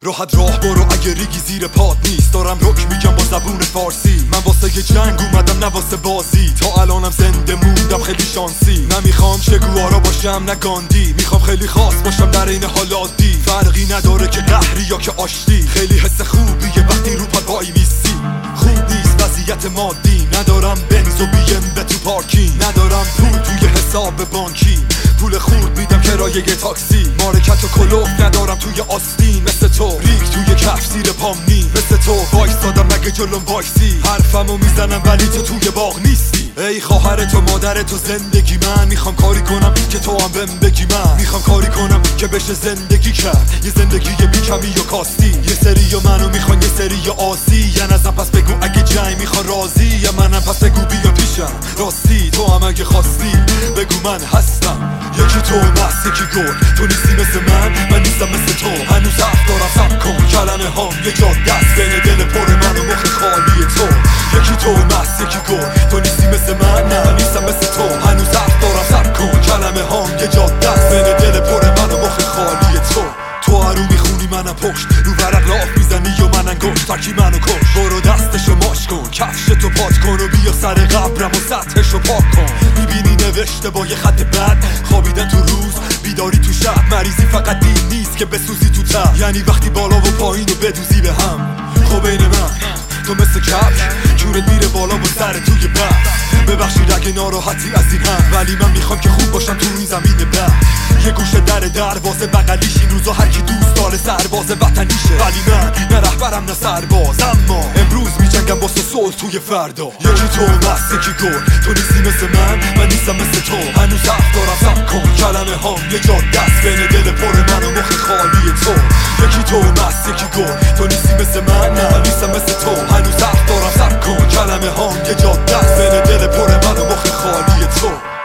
راحت راه برو اگه ریگی زیر پات نیست. دارم رک میگم با زبون فارسی. من واسه یه جنگ اومدم نه واسه بازی. تا الانم زنده موندم خیلی شانسی. نمیخوام چگوارا باشم نه گاندی. میخوام خیلی خاص باشم در این حال عادی. فرقی نداره که قهری یا که آشتی. خیلی حس خوبیه وقتی رو پات وای میسی. خوب نیست وضعیت مادی. ندارم بنز و بیم به تو پارکینگ. ندارم پول توی حساب بانکی. پول خورد میدم کرایه یه تاکسی. مارکت و کلوف ندارم توی آستین. مثل تو ریگ توی کف زیر پام نی. مثل تو وایسادم مگه جلوم وایسی. حرفمو میزنم ولی تو توی باغ نیستی. ای خواهر تو مادر تو زندگی من. میخوام کاری کنم که تو هم بهم بگی. من میخوام کاری کنم که بشه زندگی کرد. یه زندگی بیکمی و کاستی. یه سری و منو میخوان یه سری و آسی. یا نزم پس بگو اگه جای میخوان رازی. یا منم پس بگو بیا پیشم راستی. تو هم اگه خواستی بگو من هستم. یکی تو مست یکی گل. تو نیستی مثل من نیستم مثل تو. هنوز حرف دارم سب کن. کلمه هام یه جاده است بین دل پر من و مخ خالی تو. یکی تو مست یکی گل. تو نیستی مثل من نیستم مثل تو. هنوز حرف دارم سب کن. کلمه هام یه جاده است بین دل پر من و مخ خالی تو. تو هرو میخونی منم پشت. رو ورق لاف میزنی و من انگشت. ترکی منو کش. برو دستشو ماش کن. کفشتو پات کن و بیا سر قبرم و سطحشو پاک کن. میبینی نوشته با یه خط بد. خوابیدن تو روز بیداری تو شب. مریضی فقط دین نیست که بسوزی تو تب. یعنی وقتی بالا و پایین رو بدوزی به هم. خب بین من تو مثل کبک جورت میره بالا و سر توی بد. ببخشید اگه ناراحتی از این هم. ولی من میخوام که خوب باشم تو این زمین بد. یه گوشه در دروازه بغلیش. این روزا هر کی دوست داره سرباز وطنیشه. ولی من نه رهبرم نه سرباز. اما امروز میجنگم واسه صلح توی فردا. یکی تو مست یکی گل. تو نیستی مثل من نیستم مثل تو. هنوز حرف دارم سب کن. کلمه هام یه جاده است بین دل پر من و مخ خالی تو. یکی تو مست یکی گل. تو نیستی مثل من نیستم مثل تو. هنوز حرف دارم سب کن. کلمه هام یه جاده است بین دل پر من و مخ خالی تو.